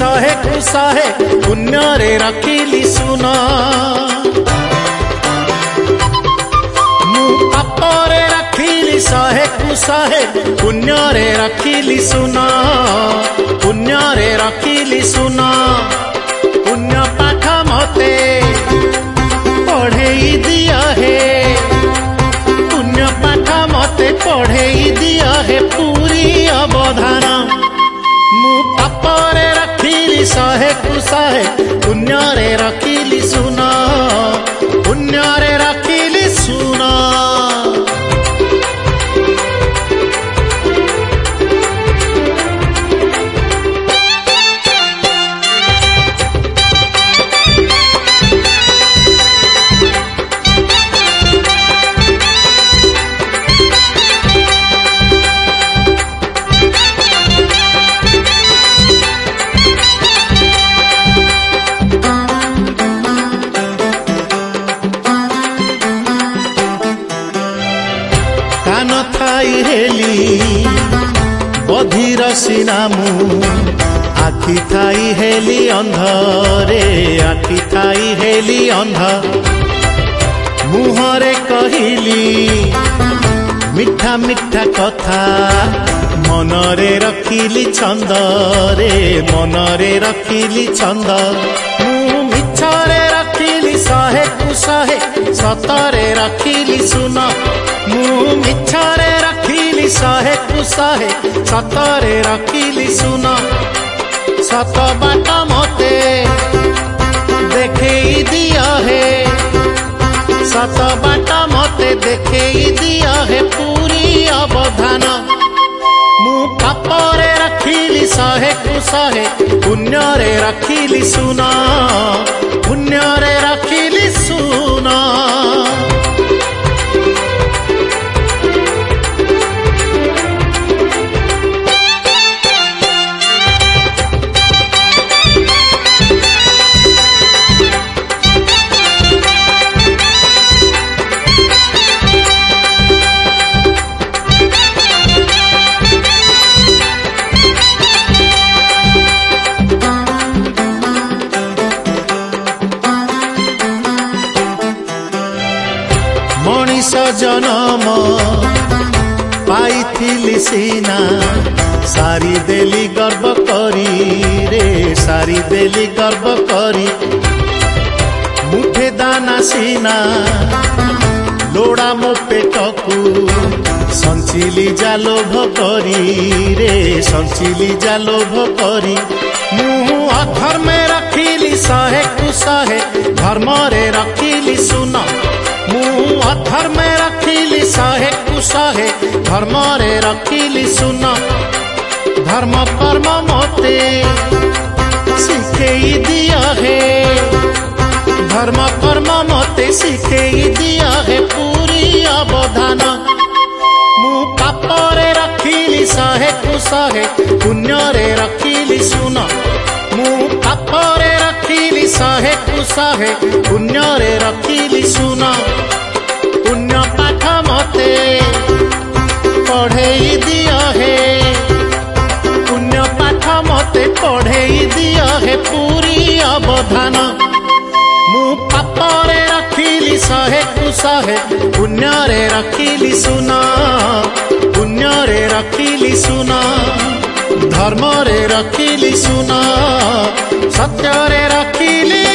शहे कु शहे पुण्य रे रखिली सुना मु पापरे रखिली शहे कु शहे पुण्य रे रखिली सुना पुण्य रे रखिली सुना पुण्य पाठ मते पढ़ेई दिया है पुण्य पाठ मते पढ़ेई दिया है पूरी अवधान मु पापरे रखिली शहे कु शहे पुण्य रे रखिली सुना पुण्य रे रखिली सुना कान थाई हेली बधिर सिनामु आखि थाई हेली अंधरे आखि थाई हेली अंध मुहरे कहिली मिठा मिठा कथा मनरे रखिली छंद रे मनरे रखिली छंद मु मिछरे रखिली शहे कु शहे सतरे रखिली सुना मु मिछरे रखिली शहे कु शहे सतरे रखिली सुना सत बाट मते देखेई दिया है सत बाट मते देखेई दिया है पूरी अवधान मु पापरे रखिली शहे कु शहे पुण्य रे रखिली सुना पुण्य रे रखिली सुना मनीष जनम पाइथिली सीना सारी देली गर्व करी रे सारी देली गर्व करी मुठे दाना सीना लोड़ा मो पेटकू संचिली जा लोभ करी रे संचिली जा लोभ करी मु अधर्म रखिली शहे कु शहे धर्म रे रखिली सुना मु अधर्म रखिली शहे कु शहे धर्म रे रखिली सुना धर्म कर्म मते शिखेई दिया है धर्म कर्म मते शिखेई दिया है पूरी अवधान मु पापरे रखिली शहे कु शहे पुण्य रे रखिली सुना मु पापरे रखिली शहे कु शहे पुण्य रे रखिली सुना पुण्य पाठ मते पढ़ेई दिया है पुण्य पाठ मते पढ़ेई दिया है पूरी अवधान मु पापरे रखिली शहे कु शहे पुण्य रे रखिली सुना पुण्य रे रखिली सुना धर्म रे रखिली सुना सत्य रे रखिली